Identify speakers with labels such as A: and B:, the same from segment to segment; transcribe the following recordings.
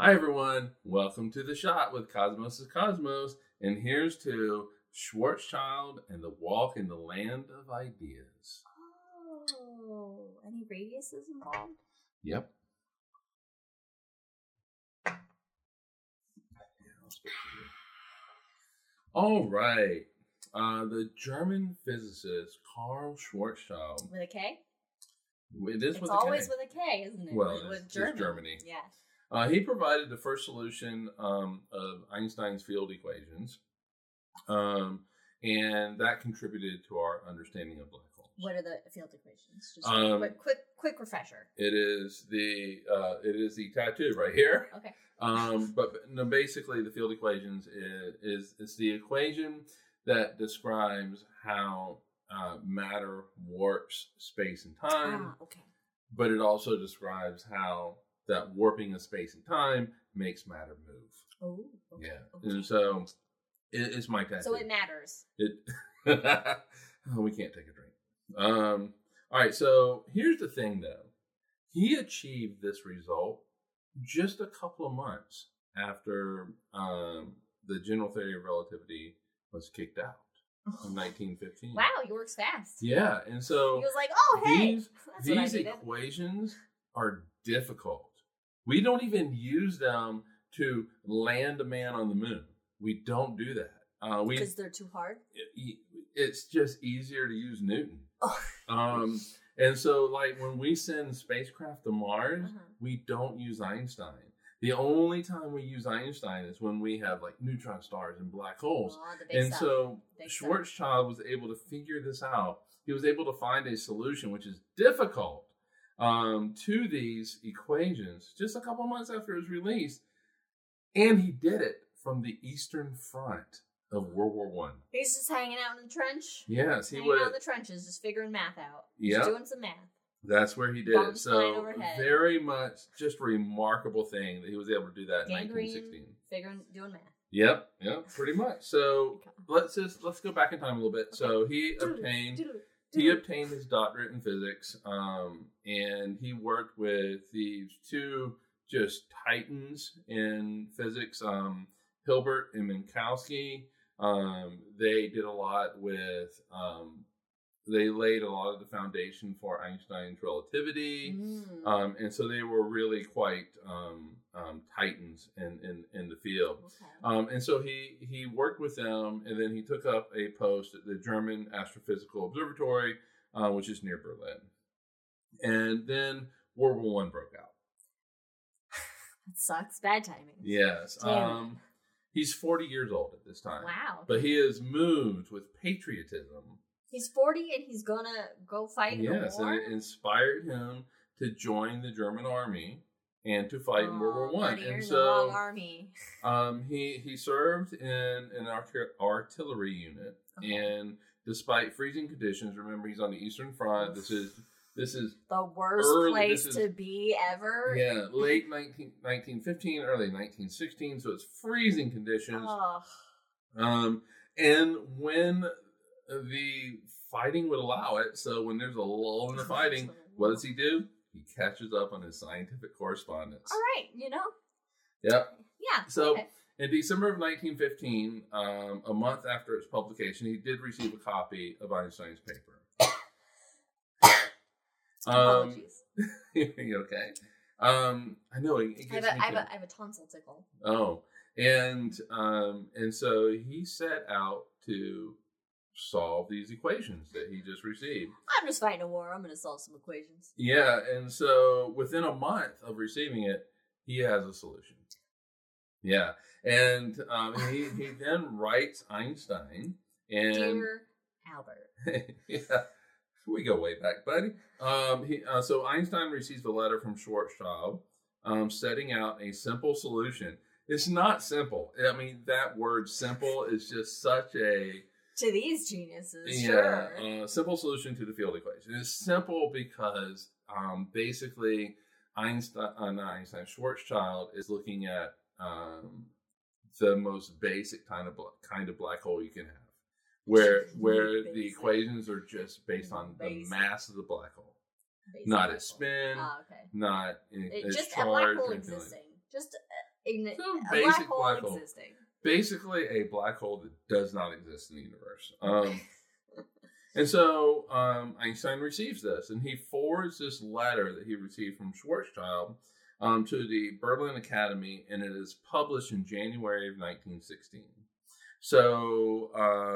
A: Hi everyone, welcome to The Shot with Cosmos is Cosmos, and here's to Schwarzschild and the Walk in the Land of Ideas.
B: Oh, any radiuses involved?
A: Yep. All right. The German physicist Karl Schwarzschild.
B: With a K?
A: It is
B: it's
A: with
B: always
A: a K.
B: with a K, isn't it?
A: Well,
B: with
A: it's
B: German.
A: Germany.
B: Yeah.
A: He provided the first solution of Einstein's field equations, and that contributed to our understanding of black holes.
B: What are the field equations? Just a quick refresher.
A: It is the tattoo right here.
B: Okay.
A: But no, basically the field equations is the equation that describes how matter warps space and time.
B: Okay.
A: But it also describes how that warping of space and time makes matter move.
B: Oh, okay.
A: Yeah.
B: Okay.
A: And so it's my tattoo.
B: So it matters.
A: We can't take a drink. All right. So here's the thing, though. He achieved this result just a couple of months after the general theory of relativity was kicked out in 1915.
B: Wow, he works fast.
A: Yeah, and so
B: he was like, "Oh, hey,
A: these equations are difficult. We don't even use them to land a man on the moon. We don't do that
B: because they're too hard.
A: It's just easier to use Newton.
B: Oh.
A: And so, like, when we send spacecraft to Mars, we don't use Einstein. The only time we use Einstein is when we have, like, neutron stars and black holes. And so Schwarzschild was able to figure this out. He was able to find a solution, which is difficult, to these equations just a couple months after it was released. And he did it from the Eastern Front of World War One.
B: He's just hanging out in the trench.
A: Yes,
B: he was out in the trenches, just figuring math out.
A: Yeah,
B: doing some math.
A: That's where he did it. So very much just a remarkable thing that he was able to do that in 1916.
B: Doing math.
A: Yep, pretty much. So let's go back in time a little bit. Okay. So he obtained his doctorate in physics, and he worked with these two just titans in physics, Hilbert and Minkowski. They did a lot with, they laid a lot of the foundation for Einstein's relativity. And so they were really quite titans in the field. Okay. And so he worked with them, and then he took up a post at the German Astrophysical Observatory, which is near Berlin. And then World War I broke out.
B: That sucks. Bad timing.
A: Yes. He's 40 years old at this time.
B: Wow.
A: But he is moved with patriotism.
B: He's 40 and he's gonna go fight in the war?
A: Yes, and it inspired him to join the German army and to fight in World War I. And so,
B: the wrong army.
A: He served in an artillery unit, and despite freezing conditions, remember he's on the Eastern Front. This is
B: the worst place to be ever.
A: Yeah, late 1915, early 1916, so it's freezing conditions. And when the fighting would allow it, so when there's a lull in the fighting, what does he do? He catches up on his scientific correspondence.
B: All right,
A: Yep.
B: Yeah.
A: So in December of 1915, a month after its publication, he did receive a copy of Einstein's paper.
B: Apologies.
A: You okay? I know.
B: I have a tonsil tickle.
A: Oh, and so he set out to solve these equations that he just received.
B: I'm just fighting a war. I'm going to solve some equations.
A: Yeah, and so within a month of receiving it, he has a solution. Yeah, and he then writes Einstein and
B: Dear Albert.
A: Yeah. We go way back, buddy. So Einstein receives a letter from Schwarzschild setting out a simple solution. It's not simple. I mean, that word simple is just such a...
B: To these geniuses,
A: sure. Simple solution to the field equation. It's simple because basically Schwarzschild is looking at the most basic kind of black hole you can have. Where the equations are just based on the mass of the black hole, not its spin, not its
B: just
A: charge.
B: A black hole existing. Just a black hole existing.
A: Basically, a black hole that does not exist in the universe. And so Einstein receives this, and he forwards this letter that he received from Schwarzschild to the Berlin Academy, and it is published in January of 1916. So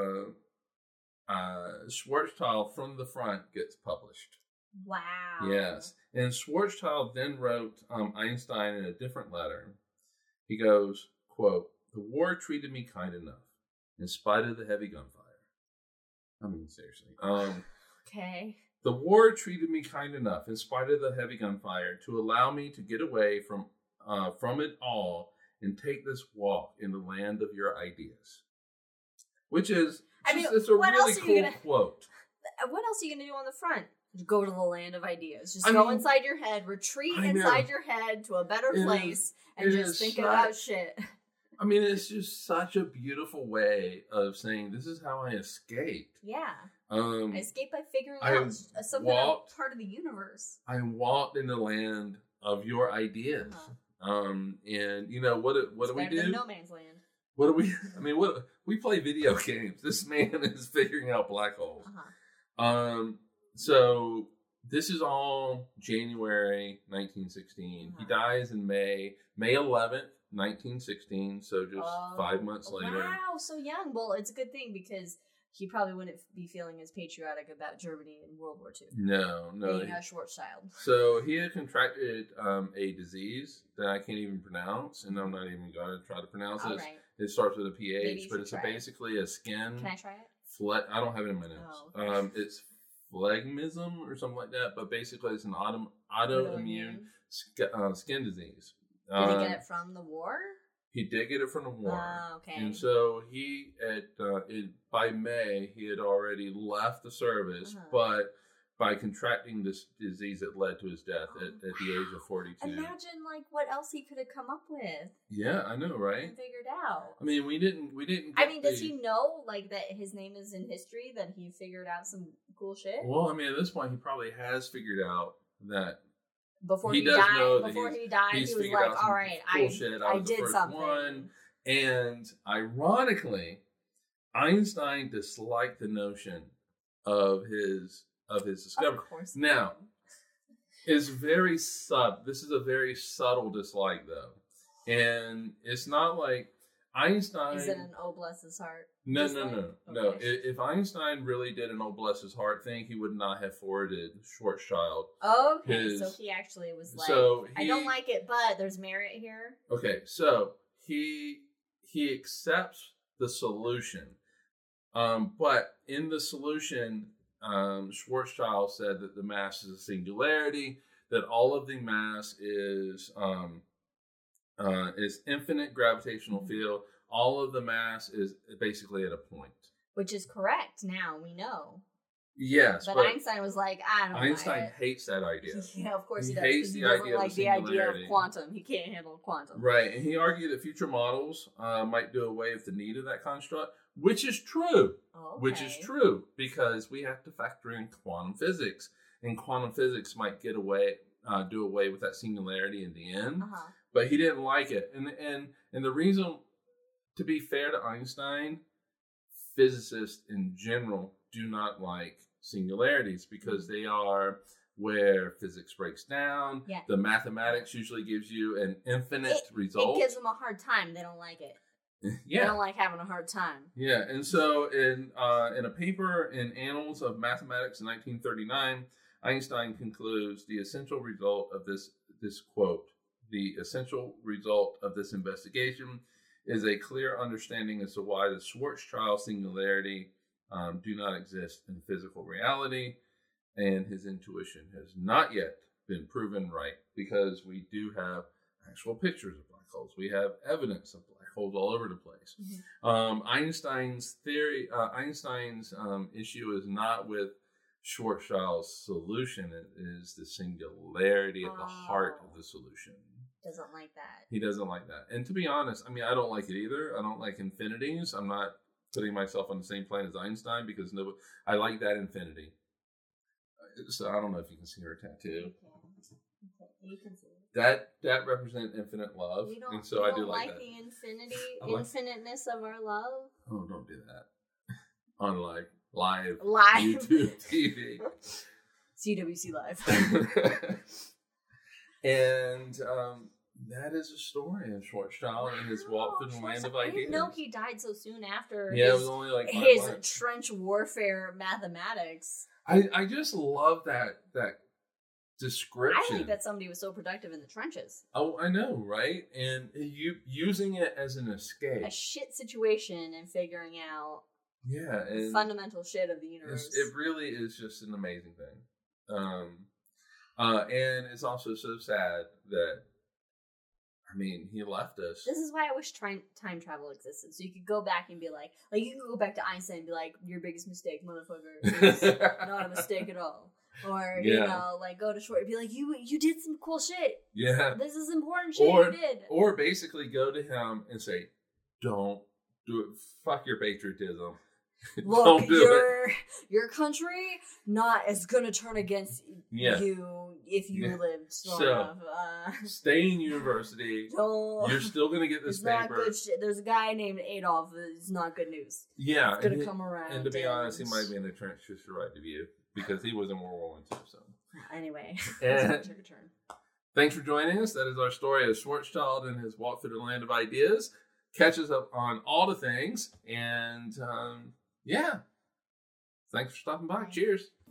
A: Schwarzschild from the front gets published.
B: Wow.
A: Yes. And Schwarzschild then wrote Einstein in a different letter. He goes, quote, "The war treated me kind enough, in spite of the heavy gunfire." I mean, seriously.
B: Okay.
A: "The war treated me kind enough, in spite of the heavy gunfire, to allow me to get away from it all and take this walk in the land of your ideas." Which is, it's a really cool quote.
B: What else are you going to do on the front? Go to the land of ideas. Just go inside your head, retreat inside your head to a better place, and just think about shit.
A: I mean, it's just such a beautiful way of saying, this is how I escaped.
B: Yeah. I escaped by figuring out something that's part of the universe.
A: I walked in the land of your ideas. And, you know, what do we do?
B: No man's land.
A: What do we, we play video games. This man is figuring out black holes. So this is all January 1916. He dies in May 11th, 1916. So just 5 months later.
B: Wow, so young. Well, it's a good thing because he probably wouldn't be feeling as patriotic about Germany in World War II.
A: No.
B: Being a Schwarzschild.
A: So he had contracted a disease that I can't even pronounce, and I'm not even going to try to pronounce it. Right. It starts with a PH, but it's basically a skin.
B: Can I try it?
A: I don't have it in my notes. It's phlegmism or something like that, but basically it's an autoimmune skin disease.
B: Did he get it from the war?
A: He did get it from the war.
B: Okay.
A: And so he, by May, he had already left the service, but by contracting this disease, it led to his death at the age of 42.
B: Imagine, what else he could have come up with.
A: Yeah, I know, right?
B: And figured out.
A: I mean, we didn't.
B: Does he know, that his name is in history, that he figured out some cool shit?
A: Well, I mean, at this point, he probably has figured out that.
B: Before he died, he was like, all right, I did something. One.
A: And ironically, Einstein disliked the notion of his discovery.
B: Of course.
A: Now, it's very subtle. This is a very subtle dislike, though. And it's not like Einstein...
B: Is it an oh bless his heart?
A: No. If Einstein really did an oh bless his heart thing, he would not have forwarded Schwarzschild.
B: Okay, so he actually was like, I don't like it, but there's merit here.
A: Okay, so he accepts the solution. But in the solution, Schwarzschild said that the mass is a singularity, that all of the mass is infinite gravitational field. All of the mass is basically at a point.
B: Which is correct now, we know.
A: Yes.
B: But Einstein was like, I don't know.
A: Einstein hates that idea.
B: Yeah, of course he does.
A: Hates the idea of
B: the idea of quantum. He can't handle quantum.
A: Right, and he argued that future models might do away with the need of that construct, which is true.
B: Okay.
A: Which is true, because we have to factor in quantum physics. And quantum physics might do away with that singularity in the end. But he didn't like it. And the reason, to be fair to Einstein, physicists in general do not like singularities because they are where physics breaks down. Yeah. The mathematics usually gives you an infinite result.
B: It gives them a hard time. They don't like it. Yeah. They don't like having a hard time.
A: Yeah. And so in a paper in Annals of Mathematics in 1939, Einstein concludes the essential result of this quote, "The essential result of this investigation is a clear understanding as to why the Schwarzschild singularity do not exist in physical reality, and his intuition has not yet been proven right, because we do have actual pictures of black holes. We have evidence of black holes all over the place." Einstein's theory, Einstein's issue is not with Schwarzschild's solution. It is the singularity at the heart of the solution.
B: Doesn't like that.
A: He doesn't like that. And to be honest, I don't like it either. I don't like infinities. I'm not putting myself on the same plane as Einstein because I like that infinity. So I don't know if you can see her tattoo.
B: You can see it.
A: that represents infinite love, and so I do like that.
B: The infiniteness of our love.
A: Oh, don't do that on like live YouTube TV.
B: CWC Live.
A: And that is a story of Schwarzschild and his walk through the land of ideas.
B: I didn't know he died so soon after
A: it was only like 5
B: his
A: months.
B: trench warfare mathematics.
A: I just love that description.
B: I think that somebody was so productive in the trenches.
A: Oh, I know, right? And you using it as an escape.
B: A shit situation and figuring out
A: and
B: fundamental shit of the universe.
A: It really is just an amazing thing. And it's also so sad that, I mean, he left us.
B: This is why I wish time travel existed. So you could go back and be like you could go back to Einstein and be like, your biggest mistake, motherfucker. It's not a mistake at all. Or, you know, like go to Short and be like, you did some cool shit. Yeah. This is important shit you did.
A: Or basically go to him and say, don't do it. Fuck your patriotism.
B: Look, your country is going to turn against you if you lived long enough.
A: Stay in university. You're still going to get this paper.
B: Not good shit. There's a guy named Adolf. It's not good news.
A: Yeah.
B: It's going to come around.
A: And to be honest, he might be in the trench just to right to view because he was in World War I too. So.
B: Anyway,
A: took a turn. Thanks for joining us. That is our story of Schwarzschild and his walk through the land of ideas. Catch us up on all the things and... thanks for stopping by. Cheers.